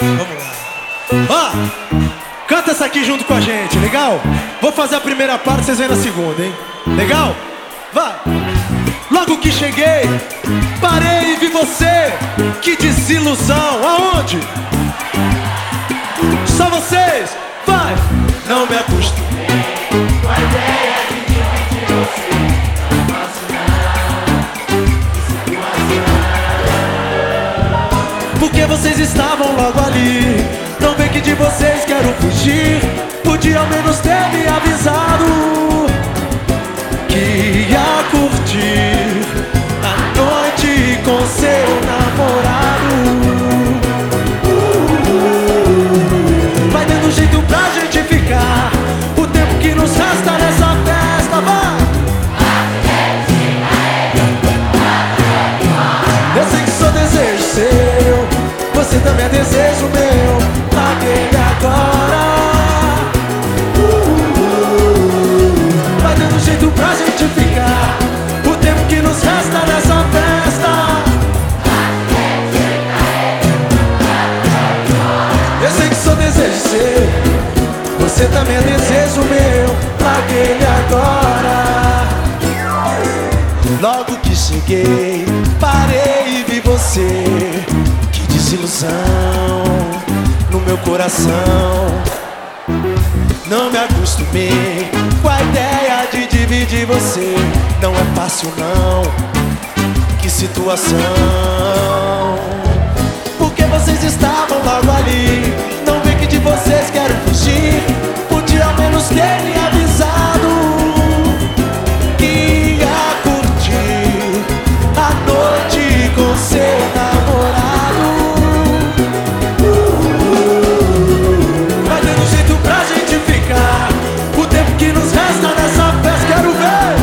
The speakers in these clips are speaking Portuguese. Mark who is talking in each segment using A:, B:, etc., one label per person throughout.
A: Vamos lá. Ó, canta essa aqui junto com a gente, legal? Vou fazer a primeira parte, vocês vêm na segunda, hein? Legal? Vai! Logo que cheguei, parei e vi você. Que desilusão, aonde? Só vocês, vai! Não me acostumei com a ideia de dividir você. Não faço nada, porque vocês estavam logo ali. Não vê que de vocês quero fugir. Podia ao menos ter me avisado que ia curtir a noite com seu namorado. Vai dando jeito pra gente ficar o tempo que nos resta nessa festa, vai! Eu sei que sou desejo seu, você também é desejo meu. Larguei agora. Vai dando jeito pra gente ficar o tempo que nos resta nessa festa. Eu sei que sou desejo seu, você também é desejo meu. Larguei agora. Logo que cheguei, parei e vi você. Que desilusão no meu coração. Não me acostumei com a ideia de dividir você. Não é fácil não, que situação. Porque vocês estavam logo ali. Não vê que de vocês quero fugir. Podia ao menos ter me avisado que ia curtir a noite com seu namorado. Vai dando jeito pra gente ficar o tempo que nos resta nessa festa. Quero ver.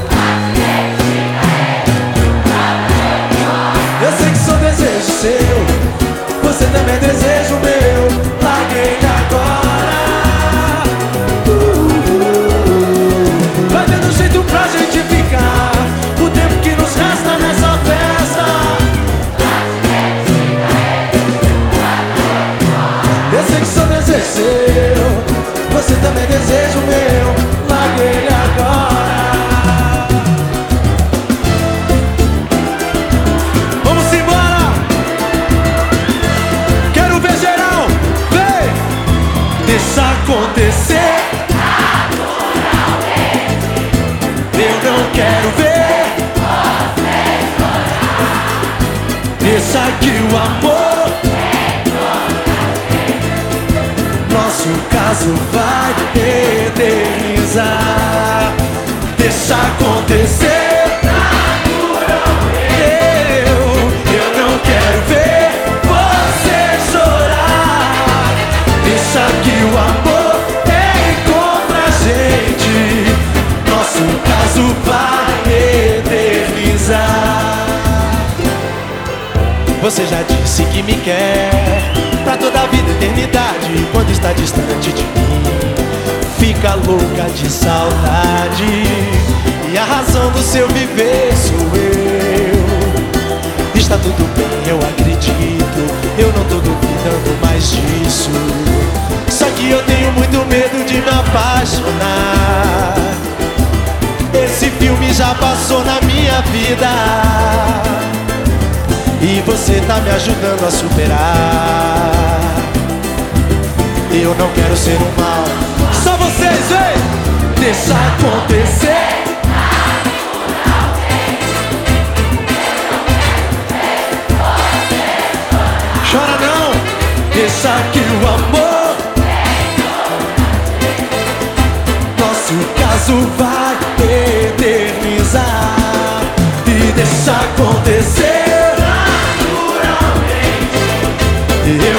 A: Eu sei que sou desejo seu, você também é desejo meu. Larguei agora. Vai dando jeito pra gente ficar o tempo que nos resta nessa festa. Eu sei que sou desejo seu, você também é desejo meu. Larguei agora. Vamos embora. Quero ver geral, vem. Deixa acontecer. Eu não quero ver. Deixa que o amor, nosso caso vai eternizar. Deixa acontecer. Eu não quero ver você chorar. Deixa que o amor encontre a gente. Nosso caso vai eternizar. Você já disse que me quer pra toda a vida, eternidade. Quando está distante de mim, fica louca de saudade. E a razão do seu viver sou eu. Está tudo bem, eu acredito. Eu não tô duvidando mais disso. Só que eu tenho muito medo de me apaixonar. Esse filme já passou na minha vida e você tá me ajudando a superar. Eu não quero ser um mal. Só vocês, vem! Deixa acontecer. Chora não. Deixa que o amor, nosso caso vai eternizar. E deixa acontecer naturalmente.